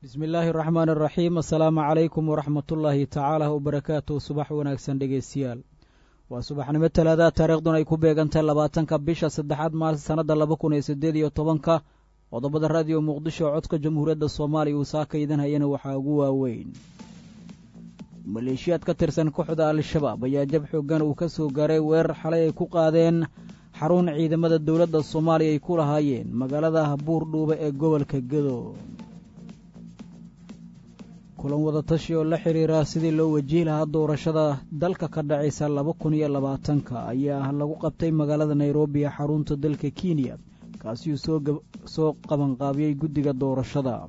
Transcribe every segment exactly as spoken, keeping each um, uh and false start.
بسم الله الرحمن الرحيم السلام عليكم ورحمة الله تعالى وبركاته صباح وناكسن دقيسيال وصباح نمت ثلاثة تاريخ دون يكون بيغانتا لباتنك بيشا صدحات مال سنة لبكون يسديد يوطبانك وضبط الراديو مقدشة وعدك جمهورية الصومالي وساكا إذن هينا وحاقوا وين ماليشيات كترسان كوحدة للشباب يا جبحو قانو كسو قاري وير حالي كوقادين حرون عيد مدى الدولة الصومالية يكون هايين مقالة بور دوبة قبل كقدو kulan wada tashi oo la xiriira sidii loo wajihi lahaa doorashada dalka ka dhacaysa laba kun iyo labaatanka ayaa lagu qabtay magaalada Nairobi ee xarunta dalka Kenya kaasi oo soo soo qaban qaabiyay guddiga doorashada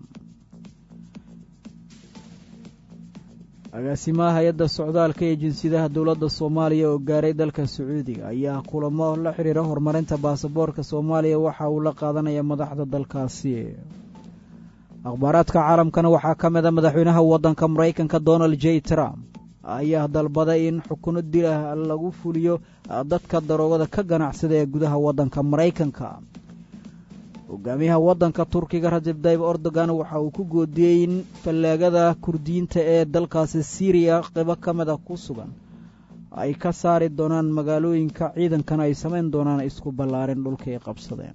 agaasimaha hay'adda socdaalka ee jinsiyadaha dawladda Soomaaliya oo gaaray dalka Sacuudiga ayaa kulamo la xiriira horumarinta baasaboorka Soomaaliya waxa uu la qaadanaya madaxda dalkaasi akhbaaraadka caalamkana waxaa ka mid ah madaxweynaha waddanka Mareykanka Donald J Trump ayaa dalbaday in xukuno dil ah lagu fuliyo dadka daroogada ka ganacsada ee gudaha waddanka Mareykanka hogaamiyaha waddanka Turkiga Recep Tayyip Erdogan waxa uu ku goodiyay in falaagada Kurdiyiinta ee dalkaasi Syria qayb ka mid ah ku sugan ay ka saari doonaan magaalooyinka ciidankana ay sameyn doonaan isku ballaarin dhulka ay qabsadeen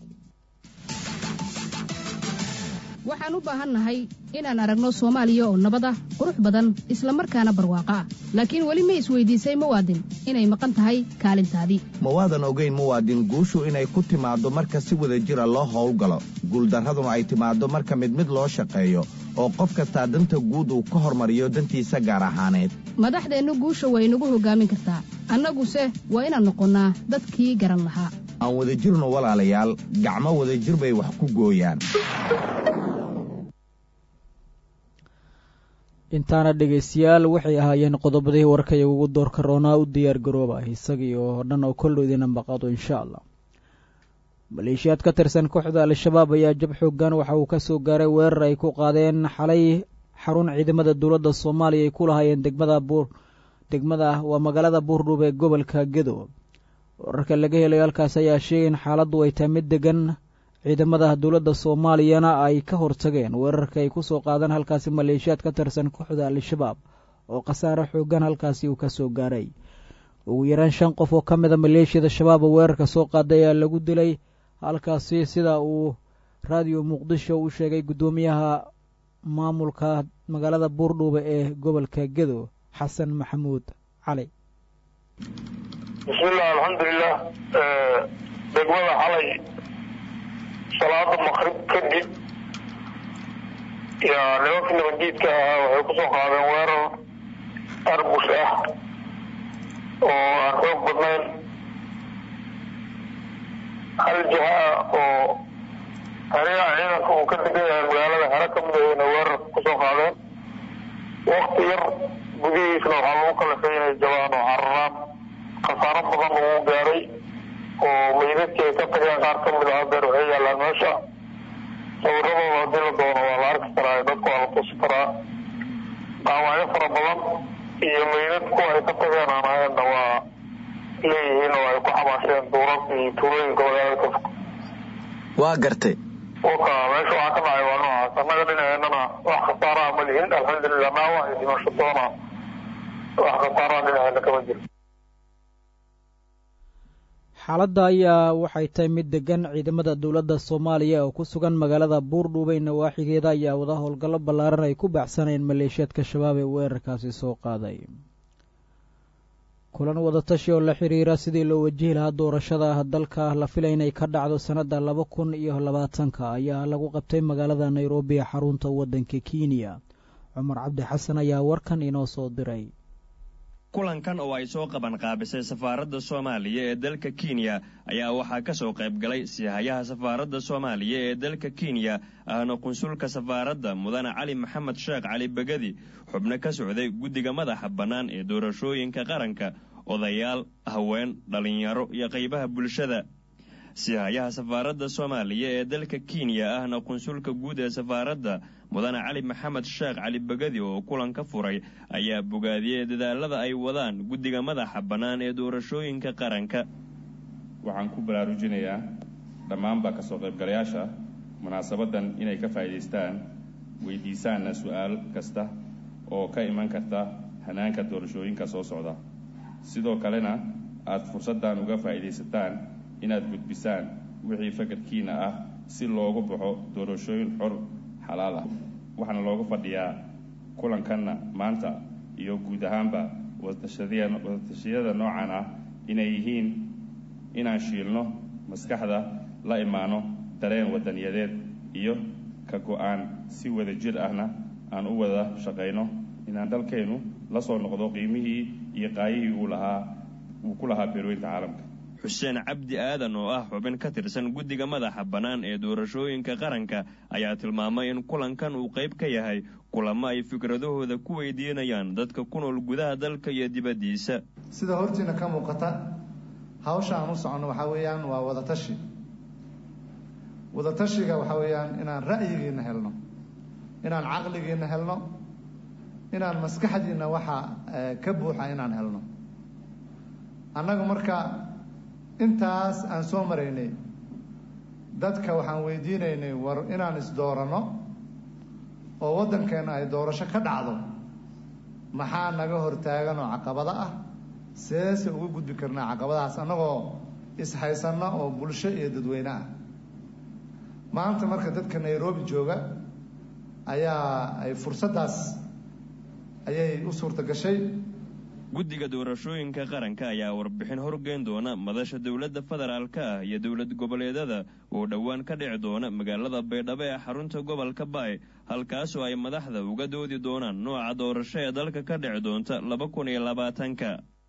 waxaan u baahannahay inaan aragno Soomaaliya oo nabad ah qurux badan isla markaana barwaaqo ah laakiin wali ma isweydiisay muwaadin inay maqan tahay kaalintaadii muwaadin ogeyn muwaadin guushu inay ku timaado marka si wada jira loo howlgalo guuldarraduna ay timaado marka mid mid loo shaqeeyo oo qof kasta danta guud uu ka hormariyo dantiisa gaar ahaaneed madaxdeenu guusha way nagu hogaamin kartaa annaguse waa inaan noqonnaa dadkii garan lahaa aan wada jirno walaalayaal gacmo wada jir bay wax ku gooyaan intaana dhegeystayaal waxay ahaayeen qodobadii warkay ugu doorka roonaa u diyaar garooba isagii oo dhan oo kullu idin ambaqado insha Allah maleeshiyaad ka tirsan kooxda al-shabaab ayaa jab xoogan waxa uu ka soo gaaray weerar ay ku qaadeen xalay xarun ciidamada dawladda Soomaaliya ay ku lahaayeen degmada buur degmada waa magaalada Buurdhub ee gobolka Gedo wararka laga helay halkaas ayaa sheegay in xaaladdu ay tahay mid degan ciidamada dawladda Soomaaliyana ay ka hortageen weerarka ay ku soo qaadan halkaas maleeshiyaad ka tirsan kooxda al-shabaab oo qasaare xoogan halkaas uu ka soo gaaray ugu yaraan shan qof oo ka mid ah maleeshiyada shabaab weerarka soo qaaday ayaa lagu dilay halkaas sida uu radio Muqdisho u sheegay gudoomiyaha maamulka magaalada Buurdhub ee gobolka Gedo Xasan Maxamuud Cali bismillah alxamdulillah degmada xalay salaada maqrib kadib yaa nimankii nabaddiidka ahaa waxay ku soo qaadeen weerar arbus ah oo aan xoog badnayn hal jiha oo hariyaha ciidanka uu ka degan yahay magaalada hare ka midahayna weerar ku soo qaadeen wakti yar gudihiisna waxaa lagu kalafay inay jabaan oo cararaan khasaaro badan uu gaaray oo meydadkii ay ka tageen qaar ka mid ah beer waxay yaallaan meesha sawiradooda haddii la doono waa la arki karaa dadku waa la tusi karaa dhaawacyo fara badan iyo meydad kuwa ay ka tageen aan ahaynna waa leeyihiin oo ay ku xamaasheen duurarka iyo tuulooyinka magaalada ka fog waa gartay waka meesha waxaa ka dhacay waa noocaas annaga dhinaceennana wax khasaaraha ma lihin alxamdulillah dhaawac iyo dhimasho doona wax khasaaraha dhinaceena kama jiro xaaladda ayaa waxay tahay mid degan ciidamada dawladda Soomaaliya oo ku sugan magaalada Buurdhub ee nawaaxigeeda ayaa wada howlgallo ballaaran ay ku baxsanayeen maleeshiyaadka shabaab ee weerarkaasi soo qaaday kulan wada tashi oo la xiriira sidii loo wajihi lahaa doorashada dalka la filay inay ka dhacdo sanada laba kun iyo labaatanka ayaa lagu qabtay magaalada Nairobi ee xarunta waddanka Kenya Cumar Cabdi Xasan ayaa warkan inoo soo diray kulankan oo ay soo qaban qaabisay safaaradda Soomaaliya ee dalka Kenya ayaa waxaa ka soo qayb galay sihayaha safaaradda Soomaaliya ee dalka Kenya ahna konsulka safaaradda mudane Cali Maxamed Sheekh Cali Bagadi xubno ka socday guddiga madaxa bannaan ee doorashooyinka qaranka odayaal haween dhalinyaro iyo qaybaha bulshada sihayaha safaaradda Soomaaliya ee dalka Kenya ahna konsulka guud ee safaaradda mudane Cali Maxamed Sheekh Cali Bagadi oo kulan ka furay ayaa bogaadiyay dadaalada ay wadaan guddiga madaxa bannaan ee doorashooyinka qaranka waxaan ku baraarujinayaa dhammaanba ka soo qaybgalayaasha munaasabadan inay ka faa'iideystaan weydiisaanna su-aal kasta oo ka iman karta hanaanka doorashooyinka soo socda sidoo kalena aad fursaddan uga faa'iidaysataan inaad gudbisaan wixii fakarkiina ah si loogu baxo doorashooyin xor xalaal ah waxaana looga fadhiyaa kulankanna maanta iyo guud ahaanba wadatashyada noocan ah inay yihiin inaan shiilno maskaxda la imaano dareen wadaniyadeed iyo ka go-aan si wada jir ahna aan u wada shaqayno inaan dalkeennu la soo noqdo qiimihii iyo qaayihii uu lahaa uu ku lahaa beerweynta caalamka xuseen cabdi aadan oo ah xubin ka tirsan guddiga madaxa bannaan ee doorashooyinka qaranka ayaa tilmaamay in kulankan uu qayb ka yahay kulamo ay fikradahooda ku weydiinayaan dadka ku nool gudaha dalka iyo dibaddiisa sida hortiina ka muuqata hawsha aan u soconno waxaa weeyaan waa wadatashi wadatashiga waxaa weeyaan inaan ra'yigiina helno inaan caqligiina helno inaan maskaxdiina waxa ka buuxa inaan helno annagu marka intaas aan soo maraynay dadka waxaan weydiinaynay war inaan isdooranno oo waddankeena ay doorasho ka dhacdo maxaa naga hortaagan oo caqabado ah seese uga gudbi karnaa caqabadahaas annagoo ishaysanno oo bulsho iyo dadweyne ah maanta marka dadka nairobi jooga ayaa ay fursaddaas ayay u suurta gashay guddiga doorashooyinka qaranka ayaa warbixin horgeyn doona madasha dowladda federaalka ah iyo dowlad goboleedada oo dhowaan ka dhici doona magaalada baydhabo ee xarunta gobolka baay halkaasoo ay madaxda uga doodi doonaan nooca doorasho ee dalka ka dhici doonta laba kun iyo labaatanka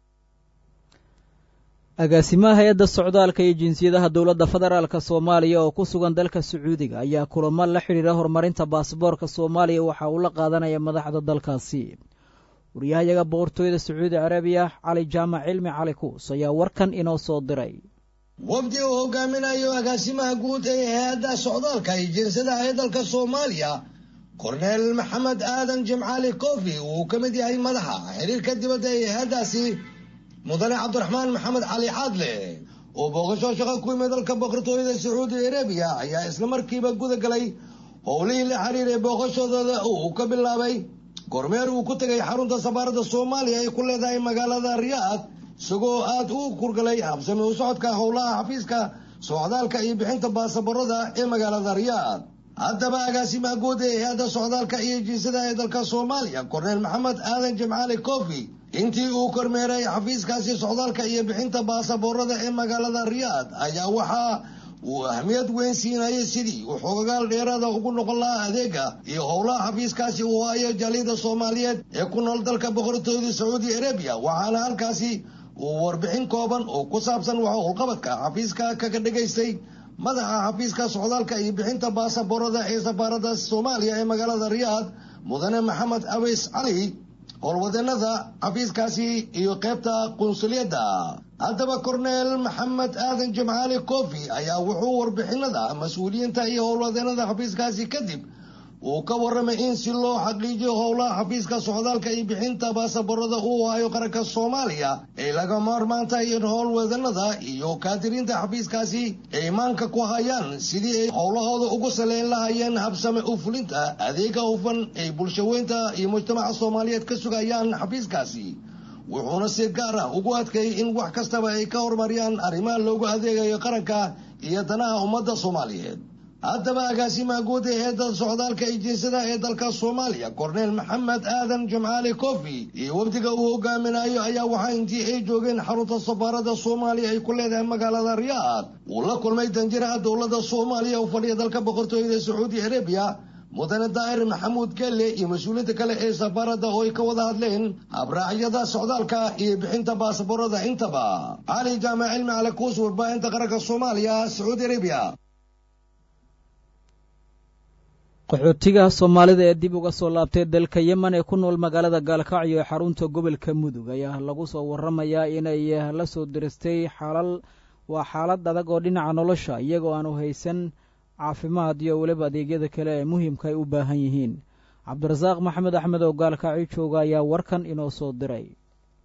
agaasimaha hay-adda socdaalka iyo jinsiyadaha dowladda federaalka soomaaliya oo ku sugan dalka sacuudiga ayaa kulamo la xidhiira horumarinta baasaboorka soomaaliya waxa uu la qaadanaya madaxda dalkaasi wariyahayaga boqortooyada sacuudi carabiya cali jaamac cilmi cali kuus ayaa warkan inoo soo diray wafdi uu hogaaminayo agaasimaha guud ee hay-adda socdaalka iyo jinsiyadaha ee dalka soomaaliya korneel maxamed aadan jimcaali kofi uu ka mid yahay madaxa xiriirka dibadda ee hay-addaasi mudane cabdiraxmaan maxamed cali caadle oo booqasho shaqo ku yimid dalka boqortooyada sacuudi arabiya ayaa isla markiiba guda galay howlihii la xiriiray booqashadooda uu ka bilaabay kormeer uu ku tegay xarunta safaaradda soomaaliya ay ku leedahay magaalada riyaad isagoo aad u kurgalay habsami u socodka howlaha xafiiska socdaalka iyo bixinta baasaboorada ee magaalada riyaad haddaba agaasimaha guud ee hay-adda socdaalka iyo jinsiyadaha ee dalka soomaaliya korneel maxamed aadan jimcaali kofi intii uu kormeeray xafiiskaasi socdaalka iyo bixinta baasaboorada ee magaalada riyaad ayaa waxaa uu ahmiyad weyn siinayay sidii uu xogagaal dheeraada ugu noqon lahaa adeega iyo howlaha xafiiskaasi uu hayo jaaliyada soomaaliyeed ee ku nool dalka boqortooyada sacuudi arabiya waxaana halkaasi uu warbixin kooban oo ku saabsan waxa howlqabadka xafiiska kaga dhagaystay madaxa xafiiska socdaalka iyo bixinta baasaboorada ee safaaradda soomaaliya ee magaalada riyaad mudane maxamed aweys cali howlwadeenada xafiiskaasi iyo qaybta qunsuliyadda haddaba korneel maxamed aadan jimcaali kofi ayaa wuxuu warbixinada mas-uuliyiinta iyo howlwadeenada xafiiskaasi kadib uu ka warramay in si loo xaqiijiyo howlaha xafiiska socdaalka iyo bixinta baasaboorada uu hayo qaranka soomaaliya ay laga maarmaanta in howlwadeenada iyo kaadiriinta xafiiskaasi ay maanka ku hayaan sidii ay howlahooda ugu saleyn lahayeen habsame u fulinta adeega hufan ay bulshaweynta iyo mujtamaca soomaaliyeed ka sugayaan xafiiskaasi wuxuuna si gaar ah ugu adkeeyey in wax kastaba ay ka horumariyaan arrimaha loogu adeegayo qaranka iyo danaha ummadda soomaaliyeed haddaba agaasimaha guud ee hay-adda socdaalka iyo jinsiyadaha ee dalka soomaaliya korneel maxamed aadan jimcaali kofi iyo wafdiga uu hogaaminayo ayaa waxaa intii ay joogeen xarunta safaaradda soomaaliya ay ku leedahay magaalada riyaad uu la kulmay danjiraha dowladda soomaaliya u fadhiya dalka boqortooyada sacuudi arabiya mudane daa'ir maxamuud gelle iyo mas-uuliyiinta kale ee safaaradda oo ay ka wada hadleen habraacyada socdaalka iyo bixinta baasaboorada intaba cali jaamac cilmi cali kuus warbaahinta qaranka soomaaliya sacuudi arabiya qaxootiga soomaalida ee dib uga soo laabtay dalka yemen ee ku nool magaalada gaalkacyo ee xarunta gobolka mudug ayaa lagu soo warramayaa inay la soo diristay xaalal waa xaalad adag oo dhinaca nolosha iyagoo aanu haysan caafimaad iyo weliba adeegyada kale ee muhiimka ay u baahan yihiin cabdirasaaq maxamed axmed oo gaalkacyo jooga ayaa warkan inoo soo diray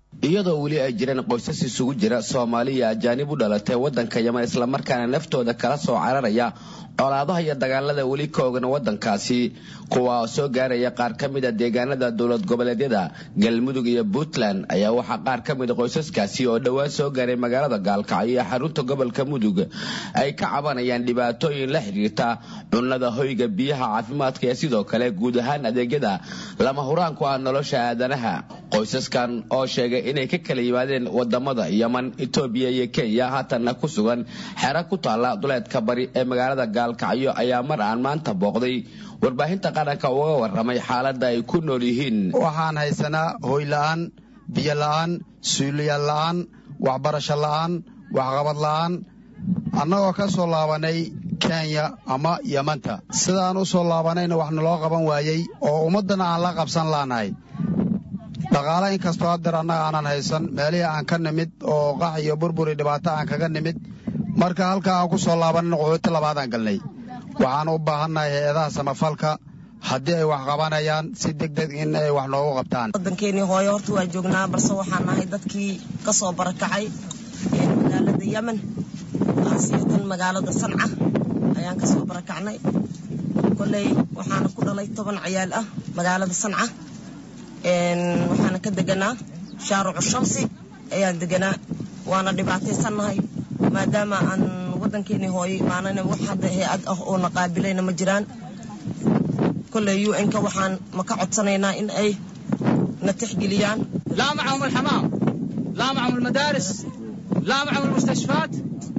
iyadoo weli ay jiraan qoysas isugu jira Soomaaliya ajaanib u dhalatay wadanka Yemen isla markaana naftooda kala soo cararaya colaadaha iyo dagaalada weli ka ogan wadankaasi kuwa soo gaaraya qaar kamid ah deegaanada dawlad goboleedyada Galmudug iyo Puntland ayaa waxa qaar kamid ah qoysaskaasi oo dhawaan soo gaaray magaalada Gaalkacyo iyo xarunta gobolka Mudug ay ka cabanayaan dhibaatooyin la xiriirta cunnada, hoyga, biyaha, caafimaadka iyo sidoo kale guud ahaan adeegyada lama huraan ku ah nolosha aadanaha. qoysaskan oo sheegay inay ka kala yimaadeen wadamada Yemen, Itoobiya iyo Kenya haatana ku sugan xero ku taala duleedka bari ee magaalada Gaalkacyo ayaa mar aan maanta booqday warbaahinta qaranka uga waramay xaaladda ay ku nool yihiin. waxaan haysanaa hoy la'aan, biyo la'aan, suuliyaal la'aan, waxbarasho la'aan, waxqabad la'aan annagoo ka soo laabanay Kenya ama Yemanta. sidaan u soo laabanayna wax naloo qaban waayay oo ummadana aan la qabsan laanahay. dhaqaale inkastoo haddeer annaga aanan haysan meelihii aan ka nimid oo qax iyo burburi dhibaato aan kaga nimid marka halkaa aan ku soo laabanayna qaxooti labaadaan galnay. waxaan u baahannahay hay-adaha samafalka haddii ay wax qabanayaan si degdeg in ay wax noogu qabtaan. waddankeennii hooyo horta waa joognaa balse waxaan nahay dadkii ka soo barakacay magaalada Yemen asiitan magaalada Sanca ayaan ka soo barakacnay. kolley waxaan ku dhalay toban ciyaal ah magaalada Sanca waxaan ka deganaa shaarucu shamsi ayaan deganaa waana dhibaataysanahay maadaama aan waddankeennii hooyo imaanayna wax hadda hay-ad ah oo na qaabilayna ma jiraan. kolley U N ka waxaan ma ka codsanaynaa in ay na tixgeliyaan. laa macahum alxamaam, laa macahum almadaaris, laa macahum almustashfaat,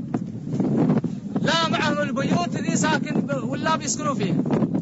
laa macahum albuyuut اللي ساكن ولا بيسكنوا فيها.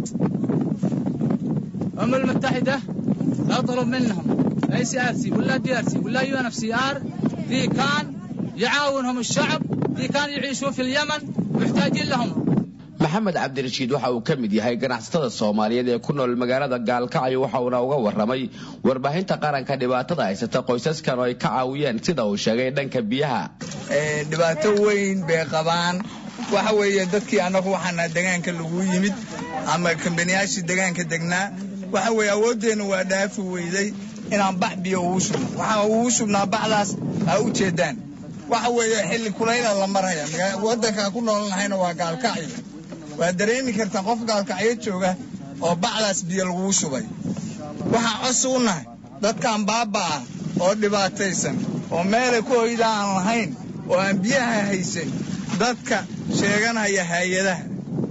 الأمم المتحدة أطلب منهم أي سي آر سي ولا دي آر سي ولا يو إن إف سي آر ذي كان يعاونهم الشعب ذي كان يعيشوا في اليمن محتاجين لهم. maxamed cabdirashiid waxa uu ka mid yahay ganacsatada Soomaaliyeed ee ku nool magaalada Gaalkacyo waxa uu uga waramay warbaahinta qaranka dhibaatada haysata qoysaskan oo ay ka caawiyeen sida uu sheegay dhanka biyaha. ee dhibaato weyn bay qabaan waxa weeye dadkii anagu waxaana deegaanka lagu yimid ama kambaniyaashi deegaanka degnaa waxa weeye awoodeena waa dhaafi weyday inaan bax biyo ugu shubno waxa ugu shubnaa baxdaas ay u jeedaan waxa weeye xilli kulayl la maraya wadanka ku noolnahayna waa Gaalkacyo waa dareemi kartaa qof Gaalkacyo jooga oo baxdaas biyo lagu shubay waxa cusubnahay dadkan baaba oo dhibaataysan oo meel ku hoydaan lahayn oo aan biyaha haysan dadka sheeganaya hay'adaha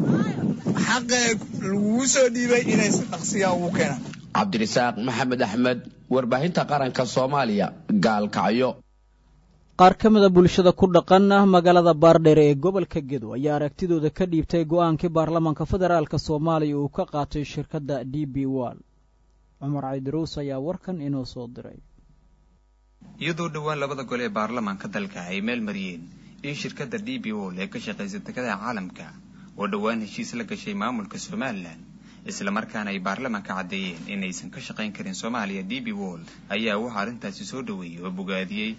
xaqe lagu soo dhiibay inay si dhaqsiya ugu keenaan. Cabdirasaaq Maxamed Axmed warbaahinta qaranka Soomaaliya Gaalkacyo. qaar ka mid ah bulshada ku dhaqan magaalada Baardheer ee gobolka Gedo ayaa aragtidooda ka dhiibtay go'aankii baarlamaanka federaalka Soomaaliya uu ka qaatay shirkadda D B World. Umar Ciidruus ayaa warkan inoo soo diray. iyadoo dhawaan labada gol ee baarlamaanka dalka ay meel mariyeen in shirkadda D B World ee ka shaqeysa dekedda caalamka oo dhawaan heshiis la gashay maamulka Soomaaliland isla markaana ay baarlamaanka cadeeyeen inaysan ka shaqeyn karin Soomaaliya D B World ayaa waxa arintaasi soo dhaweeyay oo bogaadiyay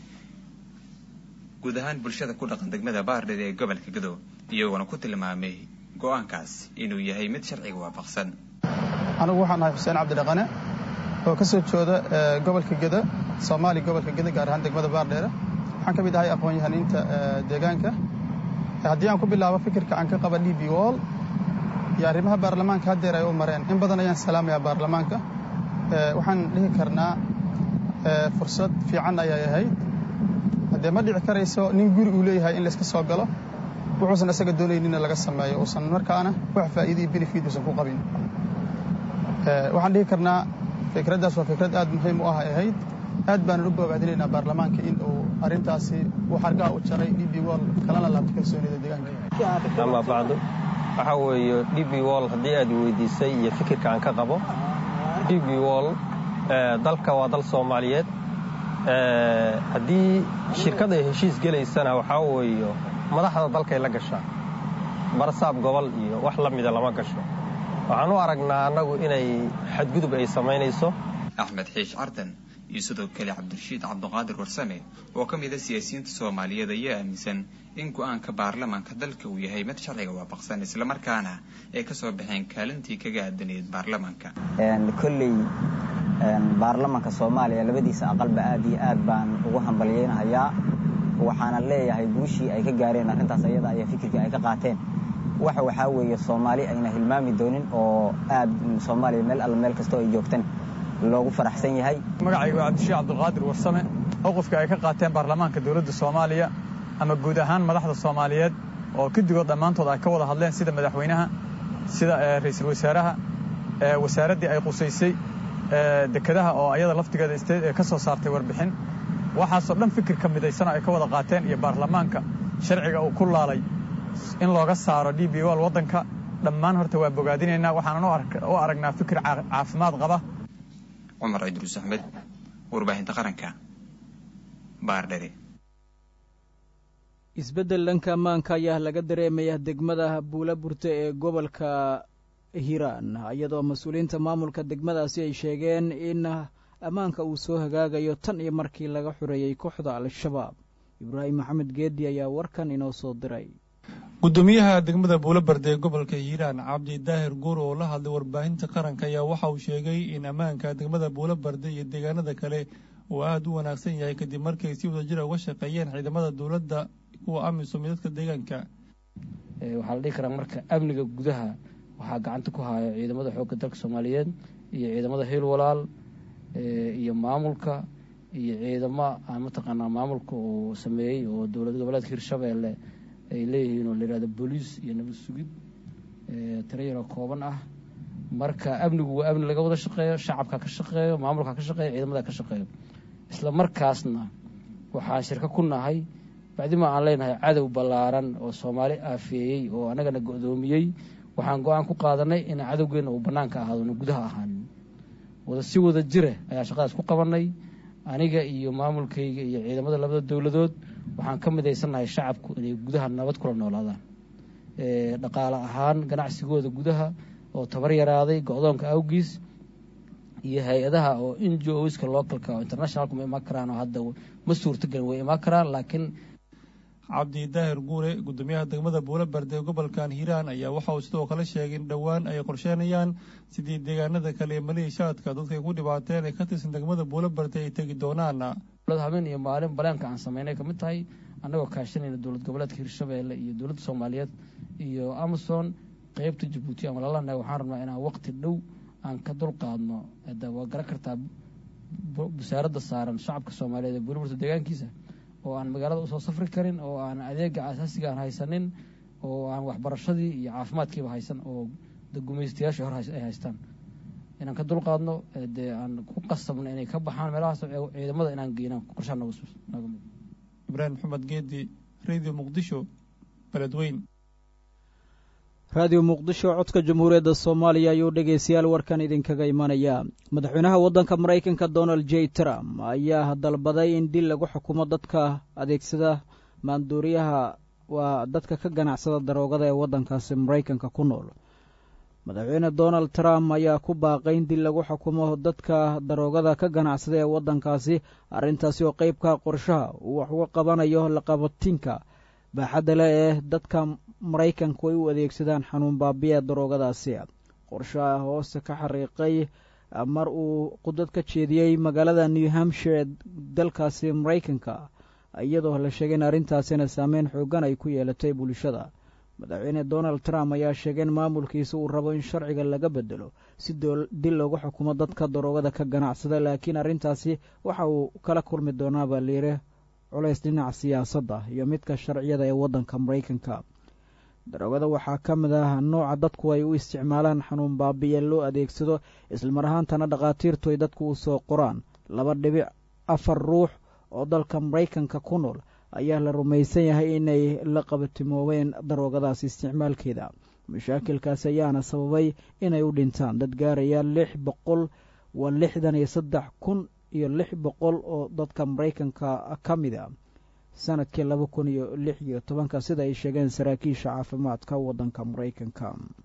guud ahaan bulshada ku dhaqan degmada Baardheer ee gobolka Gedo iyagoo ku tilmaamay go'aankaas inuu yahay mid sharciga waafaqsan. anigu waxaan ahay Xuseen Cabdi Dhaqane oo ka soo jeeda gobolka Gedo Soomaali gobolka Gedo gaar ahaan degmada Baardheer waxaan ka mid ahay aqoon-yahaniinta deegaanka haddii aan ku bilaabo fikirka aan ka qaba D B World iyo arrimaha baarlamaanka haddeer ay u mareen in badan ayaan salaamayaa baarlamaanka waxaan dhihi karnaa fursad fiican ayay ahayd haddee ma dhici karayso nin guri uu leeyahay in la iska soo galo wuxuusan isaga doonaynin laga sameeyo uusan markaana wax faa'iido iyo benefit uusan ku qabin waxaan dhihi karnaa fikraddaas waa fikrad aad muhiim u ah ay ahayd aad baan u bogaadinaynaa baarlamaanka in uu arrintaasi uu xargaha u jaray D B World kalena laabto kalsoonida deegaanka. ama bacdo waxa weeye D B World haddii aad weydiisay iyo fikirka aan ka qabo D B World dalka waa dal Soomaaliyeed haddii shirkad ay heshiis gelaysana waxaa weeye madaxda dalka ay la gashaa barsaab gobol iyo wax la mida lama gasho waxaan u aragnaa annagu inay xadgudub ay samaynayso. Axmed Xiish Cardan iyo sidoo kale Cabdirashiid Cabdiqaadir Warsame oo ka mid ah siyaasiyiinta Soomaaliyeed ayaa aaminsan in go'aanka baarlamaanka dalka uu yahay mid sharciga waafaqsan isla markaana ay ka soo baxeen kaalintii kaga aadaneed baarlamaanka. een kulley baarlamaanka soomaaliya labadiisa aqalba aad iyo aad baan ugu hambalyeynahayaa waxaana leeyahay guushii ay ka gaareen arrintaas ayada ayaa fikirkii ay ka qaateen waxa waxaa weeye soomaali ayna hilmaami doonin oo aad soomaaliya meel alla meel kastoo ay joogtan loogu faraxsan yahay magacaygu waa cabdishiic cabdulqaadir warsame mowqifka ay ka qaateen baarlamaanka dowladda soomaaliya ama guud ahaan madaxda soomaaliyeed oo guddigood dhammaantood ay ka wada hadleen sida madaxweynaha sida ra'iisul wasaaraha wasaaraddii ay qusaysay dekedaha oo ayada laftigeeda ka soo saartay warbixin waxaasoo dhan fikirka midaysan ay ka wada qaateen iyo baarlamaanka sharciga uu ku laalay in looga saaro d b wol waddanka dhammaan horta waa bogaadinaynaa waxaanan u aragnaa fikir caafimaad qaba cumar idruus axmed warbaahinta qaranka baardhere isbeddel dhanka ammaanka ayaa laga dareemaya degmada buula burte ee gobolka hiiraan iyadoo mas-uuliyiinta maamulka degmadaasi ay sheegeen in ammaanka uu soo hagaagayo tan iyo markii laga xureeyey kooxda al-shabaab ibraahim maxamed geedi ayaa warkan inoo soo diray gudoomiyaha degmada buula barde ee gobolka hiiraan cabdi daahir guur oo la hadlay warbaahinta qaranka ayaa waxa uu sheegay in ammaanka degmada buula barde iyo deegaanada kale uu aad u wanaagsan yahay kadib markay si wadajira uga shaqeeyeen ciidamada dowladda kuwa amisom iyo dadka deegaanka waxaa la dhihi karaa marka amniga gudaha waxaa gacanta ku haya ciidamada xoogga dalka soomaaliyeed iyo ciidamada heel walaal iyo maamulka iyo ciidamo aan mataqaanaa maamulka uu sameeyey oo dowlad goboleedka hirshabeelle ay leeyihiin oo la yidhahdo booliis iyo nabad sugid tiro yaroo kooban ah marka amnigu waa amni laga wada shaqeeyo shacabka ka shaqeeyo maamulka ka shaqeeyo ciidamada ka shaqeeyo isla markaasna waxaan shirka ku nahay bacdima aan leenahay cadow ballaaran oo soomaali aafeeyey oo annagana go'doomiyey waxaan go-aan ku qaadanay in cadowgeenna uu bannaanka ahaadona gudaha ahaanin wada si wada jira ayaa shaqadaas ku qabanay aniga iyo maamulkayga iyo ciidamada labada dowladood waxaan ka midaysannahay shacabku inay gudaha nabad kula noolaadaan dhaqaale ahaan ganacsigooda gudaha oo tabar yaraaday go-doonka awgiis iyo hay-adaha oo n g oska localka oo internationalka ma imaan karaan oo hadda ma suurtagelin way imaan karaan laakiin cabdi daahir guure gudoomiyaha degmada buula barde ee gobolkan hiiraan ayaa waxa uu sidoo kale sheegay in dhowaan ay qorsheynayaan sidii deegaanada kale ee maleeshiyaadka dadkay ku dhibaateen ee ka tirsan degmada buula barde ay tegi doonaan habeen iyo maalin baleenka aan sameynay ka mid tahay annagoo kaashanayna dowlad goboleedka hirshabeelle iyo dowladda soomaaliyeed iyo amazon qaybta jabuuti ama lalana waxaan rabnaa inaan waqti dhow aan ka dulqaadno waa garan kartaa wasaaradda saaran shacabka soomaaliyeed ee buula burte deegaankiisa oo aan magaalada usoo safri karin oo aan adeega asaasiga aan haysanin oo aan waxbarashadii iyo caafimaadkiiba haysan oo gumaystayaashii hor ay haystaan inaan ka dulqaadno dee aan ku qasabno inay ka baxaan meelahaas ciidamada inaan geynaan qorshaha nooga mid ibraahim maxamed geedi radio muqdisho beledweyn raadiyo muqdisho codka jamhuuriyadda soomaaliya ayuu dhegaystayaal warkan idinkaga imanaya madaxweynaha waddanka maraykanka donald j trump ayaa dalbaday in dil lagu xukumo dadka adeegsada maanduuriyaha waa dadka ka ganacsada daroogada ee waddankaasi maraykanka ku nool madaxweyne donald trump ayaa ku baaqay in dil lagu xukumo dadka daroogada ka ganacsada ee waddankaasi arrintaasi oo qaybka qorshaha uu wax uga qabanayo laqabatinka baaxadda leh ee dadka maraykanku ay u adeegsadaan xanuun baabiya daroogadaasi qorshaha hoose ka xariiqay mar uu qudad ka jeediyey magaalada new hampshire ee dalkaasi maraykanka iyadoo la sheegay in arrintaasina saameyn xoogan ay ku yeelatay bulshada madaxweyne donald trump ayaa sheegay in maamulkiisa uu rabo in sharciga laga bedelo si dil loogu xukumo dadka daroogada ka ganacsada laakiin arrintaasi waxa uu kala kulmi doonaa baa layidhi culays dhinaca siyaasadda iyo midka sharciyada ee waddanka maraykanka daroogada waxaa ka mid ah nooca dadku ay u isticmaalaan xanuun baabiya loo adeegsado islamar ahaantana dhakhaatiirtu ay dadku u soo qoraan laba dhibic afar ruux oo dalka maraykanka ku nool ayaa la rumaysan yahay inay la qabatimoobeen daroogadaas isticmaalkeeda mashaakilkaasi ayaana sababay inay u dhintaan dad gaaraya lix boqol waa lixdan iyo saddex kun iyo lix boqol oo dadka maraykanka ka mid a sanadkii laba kun iyo lix iyo tobanka sida ay sheegeen saraakiisha caafimaadka waddanka maraykanka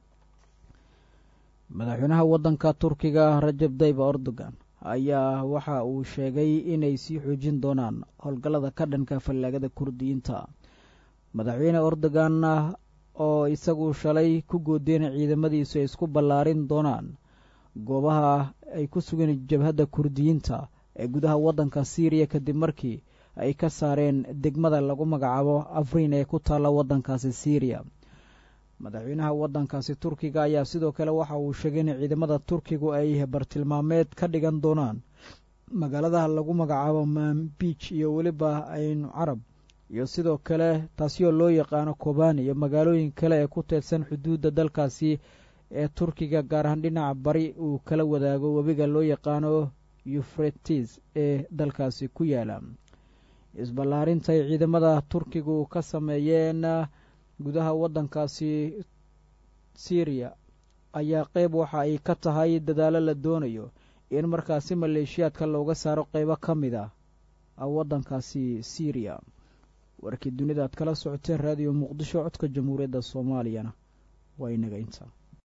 madaxweynaha waddanka turkiga rajab tayyib erdogan ayaa waxa uu sheegay inay sii xoojin doonaan howlgallada ka dhanka fallaagada kurdiyiinta madaxweyne erdogan oo isagu shalay ku goodeen ciidamadiisu ay isku ballaarin doonaan goobaha ay ku sugan jabhadda kurdiyiinta ee gudaha waddanka siiriya kadib markii ay ka saareen degmada lagu magacaabo afriin ee ku taalla waddankaasi siiriya madaxweynaha waddankaasi turkiga ayaa sidoo kale waxa uu sheegay in ciidamada turkigu ay bartilmaameed ka dhigan doonaan magaaladaha lagu magacaabo manbij iyo weliba aynu carab iyo sidoo kale taasi oo loo yaqaano kobani iyo magaalooyin kale ee ku teedsan xuduudda dalkaasi ee turkiga gaar ahaan dhinaca bari uu kala wadaago webiga loo yaqaano yufretis ee dalkaasi ku yaala isballaarinta ay ciidamada turkigu ka sameeyeen gudaha waddankaasi syriya ayaa qeyb waxa ay ka tahay dadaalo la doonayo in markaasi maleeshiyaadka looga saaro qeybo ka mid ah waddankaasi syriya warkii dunida aad kala socoteen raadiyo muqdisho codka jamhuuriyadda soomaaliyana waa inaga intaa